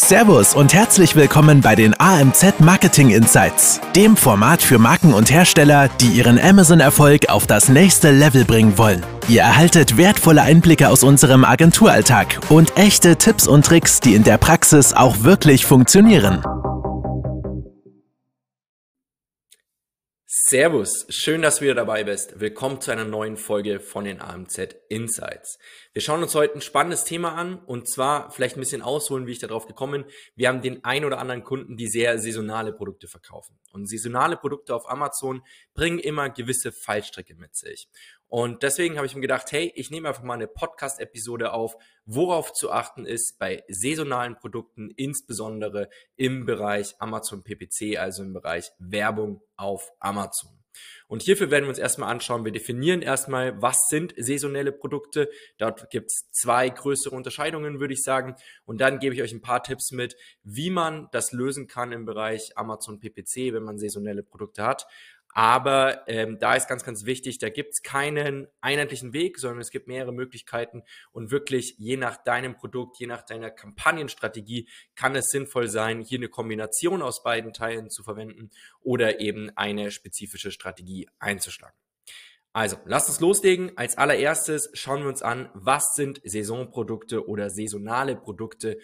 Servus und herzlich willkommen bei den AMZ Marketing Insights, dem Format für Marken und Hersteller, die ihren Amazon-Erfolg auf das nächste Level bringen wollen. Ihr erhaltet wertvolle Einblicke aus unserem Agenturalltag und echte Tipps und Tricks, die in der Praxis auch wirklich funktionieren. Servus, schön, dass du wieder dabei bist. Willkommen zu einer neuen Folge von den AMZ Insights. Wir schauen uns heute ein spannendes Thema an und zwar vielleicht ein bisschen ausholen, wie ich darauf gekommen bin. Wir haben den ein oder anderen Kunden, die sehr saisonale Produkte verkaufen. Und saisonale Produkte auf Amazon bringen immer gewisse Fallstricke mit sich. Und deswegen habe ich mir gedacht, hey, ich nehme einfach mal eine Podcast-Episode auf, worauf zu achten ist bei saisonalen Produkten, insbesondere im Bereich Amazon PPC, also im Bereich Werbung auf Amazon. Und hierfür werden wir uns erstmal anschauen, wir definieren erstmal, was sind saisonelle Produkte. Dort gibt es zwei größere Unterscheidungen, würde ich sagen. Und dann gebe ich euch ein paar Tipps mit, wie man das lösen kann im Bereich Amazon PPC, wenn man saisonelle Produkte hat. Aber da ist ganz, ganz wichtig, da gibt es keinen einheitlichen Weg, sondern es gibt mehrere Möglichkeiten und wirklich je nach deinem Produkt, je nach deiner Kampagnenstrategie kann es sinnvoll sein, hier eine Kombination aus beiden Teilen zu verwenden oder eben eine spezifische Strategie einzuschlagen. Also, lasst uns loslegen. Als allererstes schauen wir uns an, was sind Saisonprodukte oder saisonale Produkte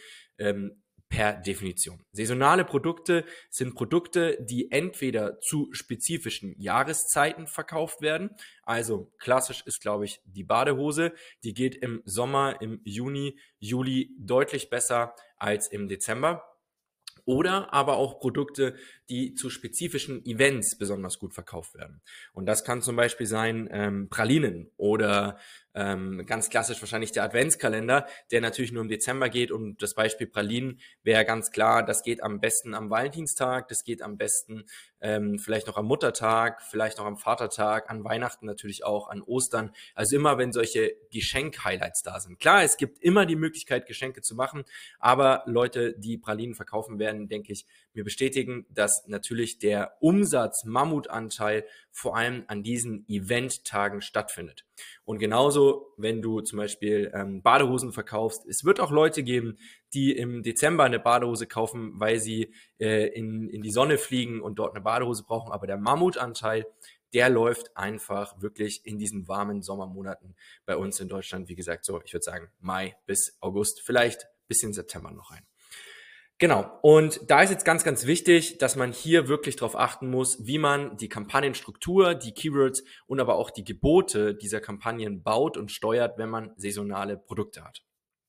per Definition. Saisonale Produkte sind Produkte, die entweder zu spezifischen Jahreszeiten verkauft werden. Also klassisch ist, glaube ich, die Badehose. Die geht im Sommer, im Juni, Juli deutlich besser als im Dezember. Oder aber auch Produkte, die zu spezifischen Events besonders gut verkauft werden. Und das kann zum Beispiel sein Pralinen oder ganz klassisch wahrscheinlich der Adventskalender, der natürlich nur im Dezember geht. Und das Beispiel Pralinen wäre ganz klar, das geht am besten am Valentinstag, das geht am besten vielleicht noch am Muttertag, vielleicht noch am Vatertag, an Weihnachten natürlich auch, an Ostern. Also immer, wenn solche Geschenk-Highlights da sind. Klar, es gibt immer die Möglichkeit, Geschenke zu machen, aber Leute, die Pralinen verkaufen werden, denke ich, mir bestätigen, dass natürlich der Umsatz-Mammutanteil vor allem an diesen Eventtagen stattfindet. Und genauso, wenn du zum Beispiel Badehosen verkaufst, es wird auch Leute geben, die im Dezember eine Badehose kaufen, weil sie in die Sonne fliegen und dort eine Badehose brauchen. Aber der Mammutanteil, der läuft einfach wirklich in diesen warmen Sommermonaten bei uns in Deutschland. Wie gesagt, so, ich würde sagen Mai bis August, vielleicht bis in September noch rein. Genau, und da ist jetzt ganz, ganz wichtig, dass man hier wirklich darauf achten muss, wie man die Kampagnenstruktur, die Keywords und aber auch die Gebote dieser Kampagnen baut und steuert, wenn man saisonale Produkte hat.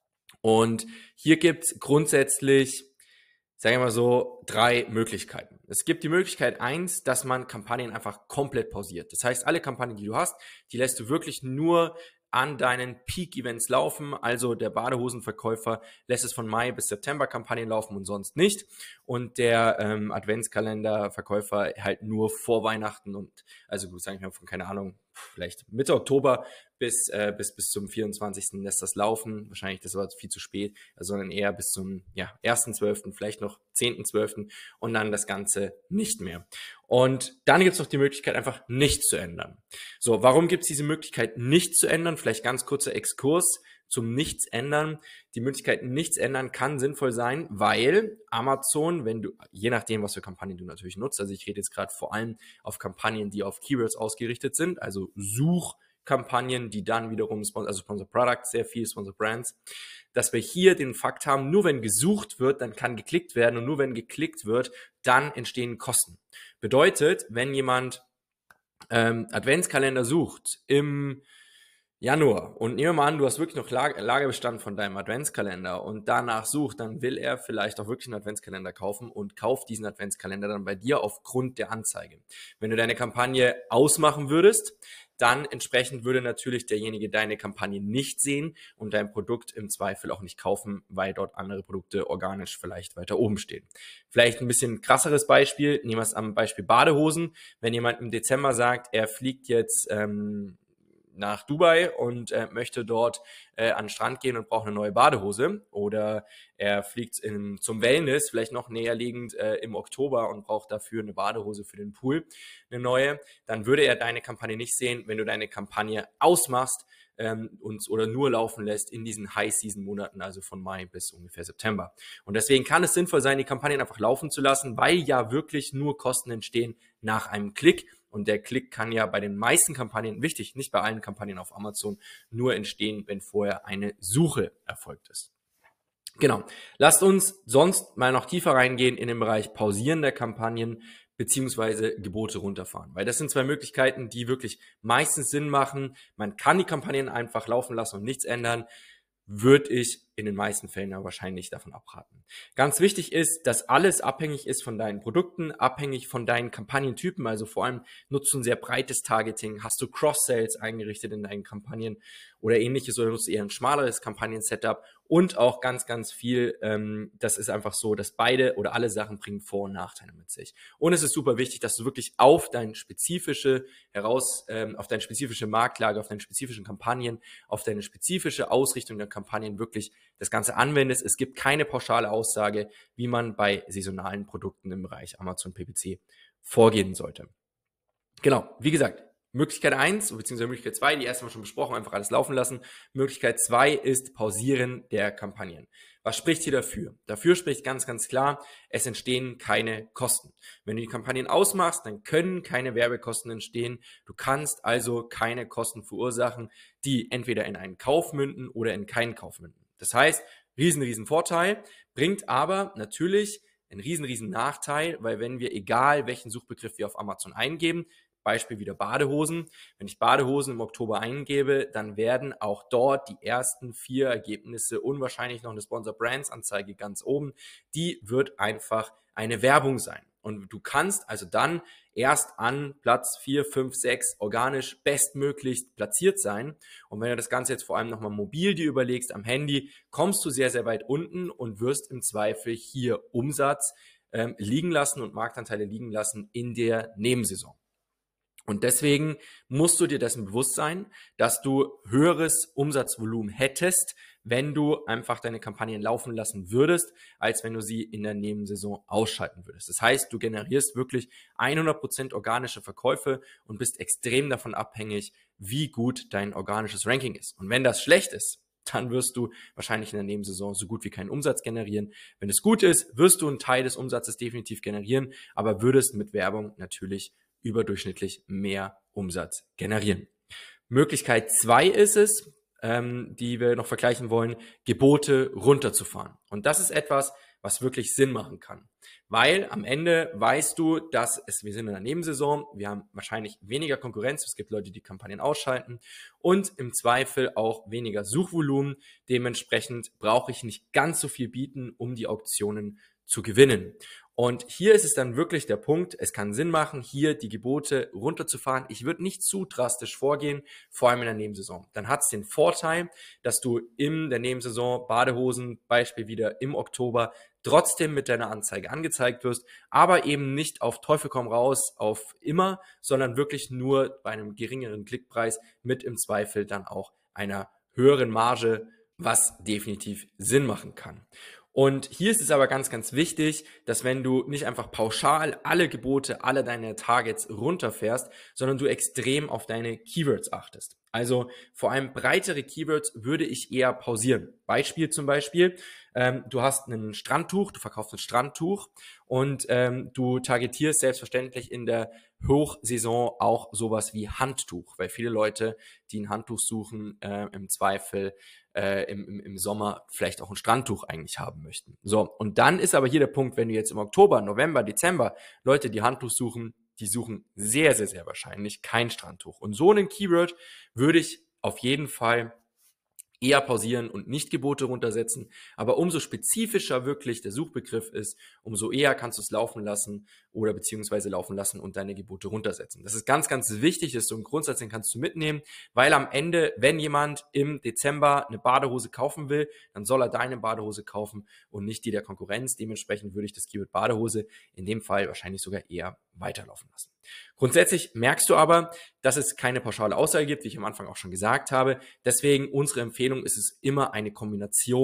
Und hier gibt's grundsätzlich, sagen wir mal so, 3 Möglichkeiten. Es gibt die Möglichkeit 1, dass man Kampagnen einfach komplett pausiert. Das heißt, alle Kampagnen, die du hast, die lässt du wirklich nur an deinen Peak-Events laufen, also der Badehosenverkäufer lässt es von Mai bis September Kampagnen laufen und sonst nicht und der Adventskalender-Verkäufer halt nur vor Weihnachten und also gut, sage ich mal von, keine Ahnung, vielleicht Mitte Oktober bis zum 24. lässt das laufen, wahrscheinlich das war viel zu spät, sondern eher bis zum 1.12., vielleicht noch 10.12. und dann das Ganze nicht mehr. Und dann gibt es noch die Möglichkeit, einfach nichts zu ändern. So, warum gibt es diese Möglichkeit, nichts zu ändern? Vielleicht ganz kurzer Exkurs zum Nichts ändern. Die Möglichkeit, nichts ändern kann sinnvoll sein, weil Amazon, wenn du, je nachdem, was für Kampagnen du natürlich nutzt, also ich rede jetzt gerade vor allem auf Kampagnen, die auf Keywords ausgerichtet sind, also Suchkampagnen, die dann wiederum, also Sponsor Products, sehr viel Sponsor Brands, dass wir hier den Fakt haben, nur wenn gesucht wird, dann kann geklickt werden und nur wenn geklickt wird, dann entstehen Kosten. Bedeutet, wenn jemand Adventskalender sucht im Januar und nehmen wir mal an, du hast wirklich noch Lagerbestand von deinem Adventskalender und danach sucht, dann will er vielleicht auch wirklich einen Adventskalender kaufen und kauft diesen Adventskalender dann bei dir aufgrund der Anzeige. Wenn du deine Kampagne ausmachen würdest, dann entsprechend würde natürlich derjenige deine Kampagne nicht sehen und dein Produkt im Zweifel auch nicht kaufen, weil dort andere Produkte organisch vielleicht weiter oben stehen. Vielleicht ein bisschen krasseres Beispiel, nehmen wir es am Beispiel Badehosen. Wenn jemand im Dezember sagt, er fliegt jetzt nach Dubai und möchte dort an den Strand gehen und braucht eine neue Badehose oder er fliegt zum Wellness, vielleicht noch näher liegend im Oktober und braucht dafür eine Badehose für den Pool, eine neue, dann würde er deine Kampagne nicht sehen. Wenn du deine Kampagne ausmachst, oder nur laufen lässt in diesen High-Season-Monaten, also von Mai bis ungefähr September. Und deswegen kann es sinnvoll sein, die Kampagnen einfach laufen zu lassen, weil ja wirklich nur Kosten entstehen nach einem Klick. Und der Klick kann ja bei den meisten Kampagnen, wichtig, nicht bei allen Kampagnen auf Amazon, nur entstehen, wenn vorher eine Suche erfolgt ist. Genau. Lasst uns sonst mal noch tiefer reingehen in den Bereich Pausieren der Kampagnen beziehungsweise Gebote runterfahren. Weil das sind zwei Möglichkeiten, die wirklich meistens Sinn machen. Man kann die Kampagnen einfach laufen lassen und nichts ändern. Würde ich in den meisten Fällen aber wahrscheinlich davon abraten. Ganz wichtig ist, dass alles abhängig ist von deinen Produkten, abhängig von deinen Kampagnentypen, also vor allem nutzt du ein sehr breites Targeting, hast du Cross-Sales eingerichtet in deinen Kampagnen oder ähnliches oder nutzt du eher ein schmaleres Kampagnen-Setup und auch ganz, ganz viel, das ist einfach so, dass beide oder alle Sachen bringen Vor- und Nachteile mit sich. Und es ist super wichtig, dass du wirklich auf deine spezifische Marktlage, auf deine spezifischen Kampagnen, auf deine spezifische Ausrichtung der Kampagnen wirklich das Ganze anwendest. Es gibt keine pauschale Aussage, wie man bei saisonalen Produkten im Bereich Amazon PPC vorgehen sollte. Genau, wie gesagt, Möglichkeit 1 bzw. Möglichkeit 2, die erste Mal schon besprochen, einfach alles laufen lassen. Möglichkeit 2 ist Pausieren der Kampagnen. Was spricht hier dafür? Dafür spricht ganz, ganz klar, es entstehen keine Kosten. Wenn du die Kampagnen ausmachst, dann können keine Werbekosten entstehen. Du kannst also keine Kosten verursachen, die entweder in einen Kauf münden oder in keinen Kauf münden. Das heißt, riesen Vorteil, bringt aber natürlich einen riesen Nachteil, weil wenn wir, egal welchen Suchbegriff wir auf Amazon eingeben, Beispiel wieder Badehosen. Wenn ich Badehosen im Oktober eingebe, dann werden auch dort die ersten 4 Ergebnisse, unwahrscheinlich noch eine Sponsor Brands Anzeige ganz oben, die wird einfach eine Werbung sein. Und du kannst also dann erst an Platz 4, 5, 6 organisch bestmöglichst platziert sein. Und wenn du das Ganze jetzt vor allem nochmal mobil dir überlegst, am Handy, kommst du sehr, sehr weit unten und wirst im Zweifel hier Umsatz liegen lassen und Marktanteile liegen lassen in der Nebensaison. Und deswegen musst du dir dessen bewusst sein, dass du höheres Umsatzvolumen hättest, wenn du einfach deine Kampagnen laufen lassen würdest, als wenn du sie in der Nebensaison ausschalten würdest. Das heißt, du generierst wirklich 100% organische Verkäufe und bist extrem davon abhängig, wie gut dein organisches Ranking ist. Und wenn das schlecht ist, dann wirst du wahrscheinlich in der Nebensaison so gut wie keinen Umsatz generieren. Wenn es gut ist, wirst du einen Teil des Umsatzes definitiv generieren, aber würdest mit Werbung natürlich überdurchschnittlich mehr Umsatz generieren. Möglichkeit 2 ist es, die wir noch vergleichen wollen, Gebote runterzufahren. Und das ist etwas, was wirklich Sinn machen kann. Weil am Ende weißt du, wir sind in der Nebensaison, wir haben wahrscheinlich weniger Konkurrenz, es gibt Leute, die Kampagnen ausschalten und im Zweifel auch weniger Suchvolumen. Dementsprechend brauche ich nicht ganz so viel bieten, um die Auktionen zu gewinnen. Und hier ist es dann wirklich der Punkt, es kann Sinn machen, hier die Gebote runterzufahren. Ich würde nicht zu drastisch vorgehen, vor allem in der Nebensaison. Dann hat es den Vorteil, dass du in der Nebensaison Badehosen, Beispiel wieder im Oktober, trotzdem mit deiner Anzeige angezeigt wirst, aber eben nicht auf Teufel komm raus, auf immer, sondern wirklich nur bei einem geringeren Klickpreis mit im Zweifel dann auch einer höheren Marge, was definitiv Sinn machen kann. Und hier ist es aber ganz, ganz wichtig, dass wenn du nicht einfach pauschal alle Gebote, alle deine Targets runterfährst, sondern du extrem auf deine Keywords achtest. Also vor allem breitere Keywords würde ich eher pausieren. Beispiel zum Beispiel, du hast ein Strandtuch, du verkaufst ein Strandtuch und du targetierst selbstverständlich in der Hochsaison auch sowas wie Handtuch, weil viele Leute, die ein Handtuch suchen, im Zweifel im Sommer vielleicht auch ein Strandtuch eigentlich haben möchten. So, und dann ist aber hier der Punkt, wenn du jetzt im Oktober, November, Dezember Leute, die Handtuch suchen, die suchen sehr, sehr, sehr wahrscheinlich kein Strandtuch. Und so einen Keyword würde ich auf jeden Fall eher pausieren und nicht Gebote runtersetzen. Aber umso spezifischer wirklich der Suchbegriff ist, umso eher kannst du es laufen lassen oder beziehungsweise laufen lassen und deine Gebote runtersetzen. Das ist ganz, ganz wichtig, ist so ein Grundsatz, den kannst du mitnehmen, weil am Ende, wenn jemand im Dezember eine Badehose kaufen will, dann soll er deine Badehose kaufen und nicht die der Konkurrenz. Dementsprechend würde ich das Keyword Badehose in dem Fall wahrscheinlich sogar eher weiterlaufen lassen. Grundsätzlich merkst du aber, dass es keine pauschale Aussage gibt, wie ich am Anfang auch schon gesagt habe. Deswegen unsere Empfehlung ist es immer eine Kombination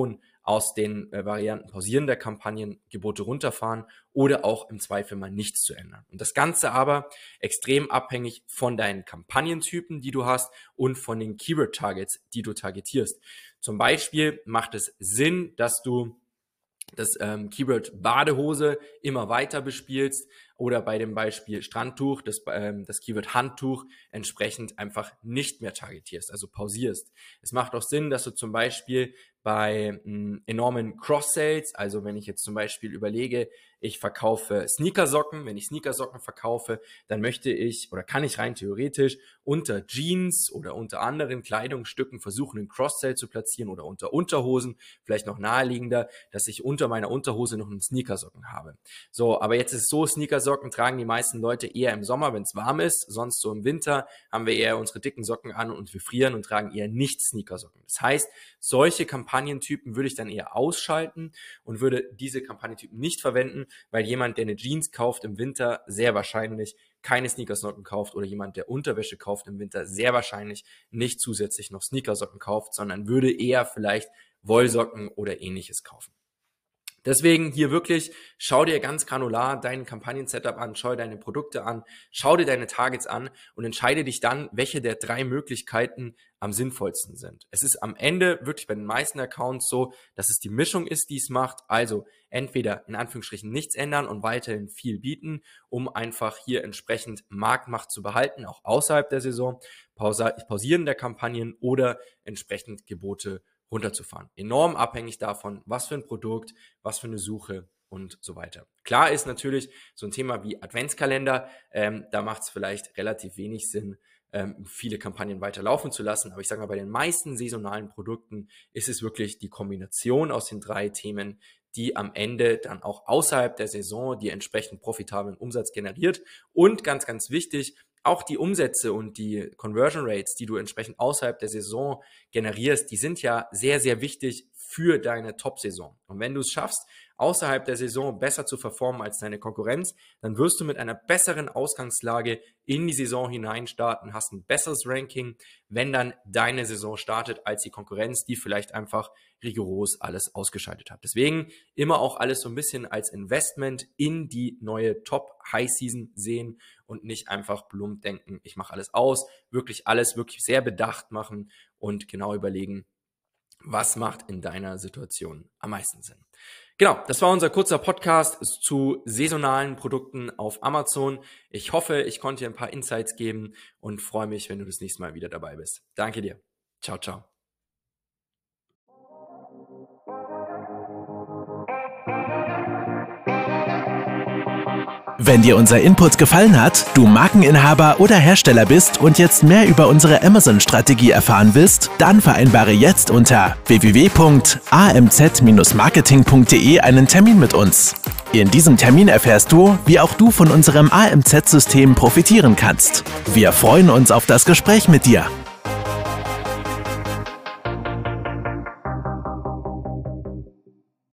aus den Varianten Pausieren der Kampagnen Gebote runterfahren oder auch im Zweifel mal nichts zu ändern. Und das Ganze aber extrem abhängig von deinen Kampagnentypen, die du hast und von den Keyword-Targets, die du targetierst. Zum Beispiel macht es Sinn, dass du das Keyword Badehose immer weiter bespielst oder bei dem Beispiel Strandtuch das Keyword Handtuch entsprechend einfach nicht mehr targetierst, also pausierst. Es macht auch Sinn, dass du zum Beispiel bei enormen Cross-Sales, also wenn ich jetzt zum Beispiel überlege, ich verkaufe Sneakersocken, wenn ich Sneakersocken verkaufe, dann möchte ich oder kann ich rein theoretisch unter Jeans oder unter anderen Kleidungsstücken versuchen, einen Cross-Sale zu platzieren oder unter Unterhosen, vielleicht noch naheliegender, dass ich unter meiner Unterhose noch einen Sneakersocken habe. So, aber jetzt ist so, Sneakersocken tragen die meisten Leute eher im Sommer, wenn es warm ist, sonst so im Winter haben wir eher unsere dicken Socken an und wir frieren und tragen eher nicht Sneakersocken. Das heißt, solche Kampagnentypen würde ich dann eher ausschalten und würde diese Kampagnentypen nicht verwenden, weil jemand, der eine Jeans kauft im Winter, sehr wahrscheinlich keine Sneakersocken kauft oder jemand, der Unterwäsche kauft im Winter, sehr wahrscheinlich nicht zusätzlich noch Sneakersocken kauft, sondern würde eher vielleicht Wollsocken oder ähnliches kaufen. Deswegen hier wirklich, schau dir ganz granular dein Kampagnen-Setup an, schau dir deine Produkte an, schau dir deine Targets an und entscheide dich dann, welche der 3 Möglichkeiten am sinnvollsten sind. Es ist am Ende wirklich bei den meisten Accounts so, dass es die Mischung ist, die es macht. Also entweder in Anführungsstrichen nichts ändern und weiterhin viel bieten, um einfach hier entsprechend Marktmacht zu behalten, auch außerhalb der Saison, Pausieren der Kampagnen oder entsprechend Gebote runterzufahren. Enorm abhängig davon, was für ein Produkt, was für eine Suche und so weiter. Klar ist natürlich so ein Thema wie Adventskalender, da macht es vielleicht relativ wenig Sinn, viele Kampagnen weiterlaufen zu lassen, aber ich sage mal, bei den meisten saisonalen Produkten ist es wirklich die Kombination aus den 3 Themen, die am Ende dann auch außerhalb der Saison die entsprechend profitablen Umsatz generiert und ganz, ganz wichtig, auch die Umsätze und die Conversion Rates, die du entsprechend außerhalb der Saison generierst, die sind ja sehr, sehr wichtig für deine Top-Saison. Und wenn du es schaffst, außerhalb der Saison besser zu performen als deine Konkurrenz, dann wirst du mit einer besseren Ausgangslage in die Saison hinein starten, hast ein besseres Ranking, wenn dann deine Saison startet, als die Konkurrenz, die vielleicht einfach rigoros alles ausgeschaltet hat. Deswegen immer auch alles so ein bisschen als Investment in die neue Top-High-Season sehen und nicht einfach plump denken, ich mache alles aus, wirklich alles wirklich sehr bedacht machen und genau überlegen, was macht in deiner Situation am meisten Sinn. Genau, das war unser kurzer Podcast zu saisonalen Produkten auf Amazon. Ich hoffe, ich konnte dir ein paar Insights geben und freue mich, wenn du das nächste Mal wieder dabei bist. Danke dir. Ciao, ciao. Wenn dir unser Input gefallen hat, du Markeninhaber oder Hersteller bist und jetzt mehr über unsere Amazon-Strategie erfahren willst, dann vereinbare jetzt unter www.amz-marketing.de einen Termin mit uns. In diesem Termin erfährst du, wie auch du von unserem AMZ-System profitieren kannst. Wir freuen uns auf das Gespräch mit dir.